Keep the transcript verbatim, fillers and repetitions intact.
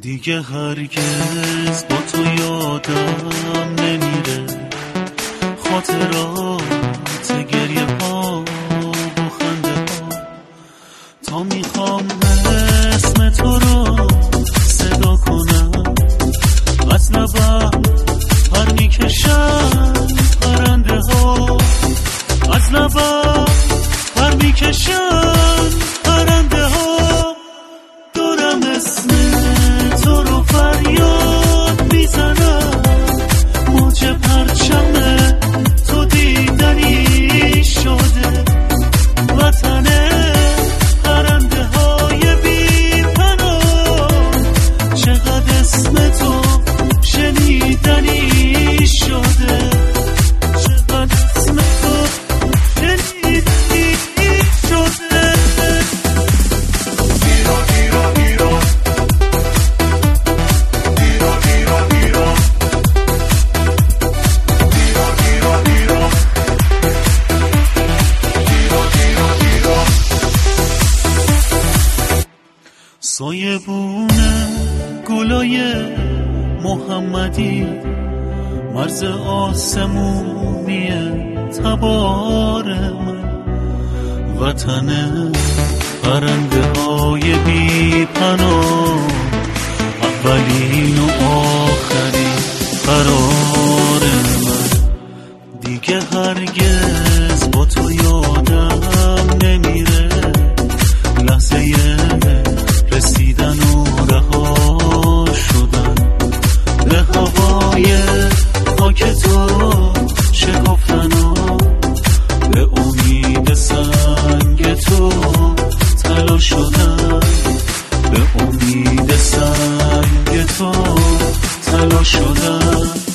دیگه هرگز با تو یادم نمیره خاطرات گریه ها و خنده ها، تا میخوام اسم تو رو صدا کنم از لبم پر میکشن پرنده ها، از لبم پر میکشن پرنده ها، دارم اسم تو رو فریاد میزنم، موج پرچم تو دیدنی شده، وطن پرنده های بی پناه، چقدر اسم تو شنیدنی شده، چقدر اسم تو شنیدنی شده. ایران ایران ایران ایران ایران ایران ایران ایران ایران ایران ایران ایران سایبونه گلای محمدی، مرز آسمونی تبار من، وطن پرنده های بی پناه، اولین و آخرین قرار من، دیگه هرگز با تو یادم نمیره لحظه رسیدن و رها شدن، به هوای خاک تو شکفتن و به امید سنگ تو طلا شدن، به امید سنگ تو طلا شدن.